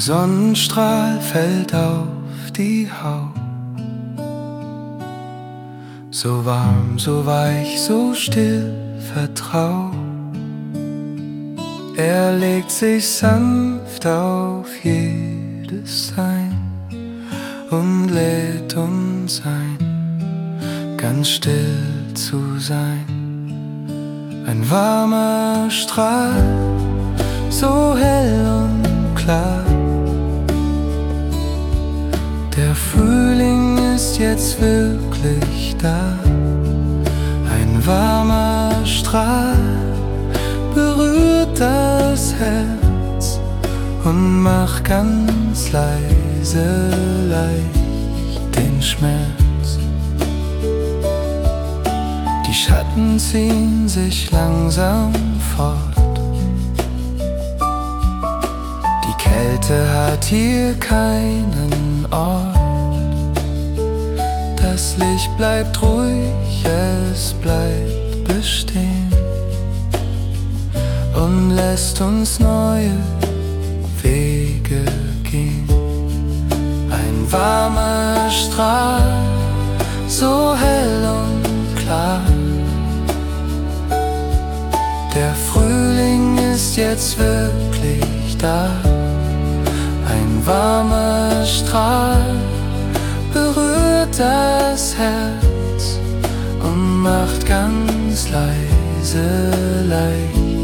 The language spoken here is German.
Sonnenstrahl fällt auf die Haut. So warm, so weich, so still, vertraut. Er legt sich sanft auf jedes Sein und lädt uns ein, ganz still zu sein. Ein warmer Strahl, so hell und klar. Der Frühling ist jetzt wirklich da. Ein warmer Strahl berührt das Herz und macht ganz leise leicht den Schmerz. Die Schatten ziehen sich langsam fort. Die Kälte hat hier keinen Ort. Das Licht bleibt ruhig, es bleibt bestehen und lässt uns neue Wege gehen. Ein warmer Strahl, so hell und klar. Der Frühling ist jetzt wirklich da. Ein warmer Strahl berührt das Herz und macht ganz leise leicht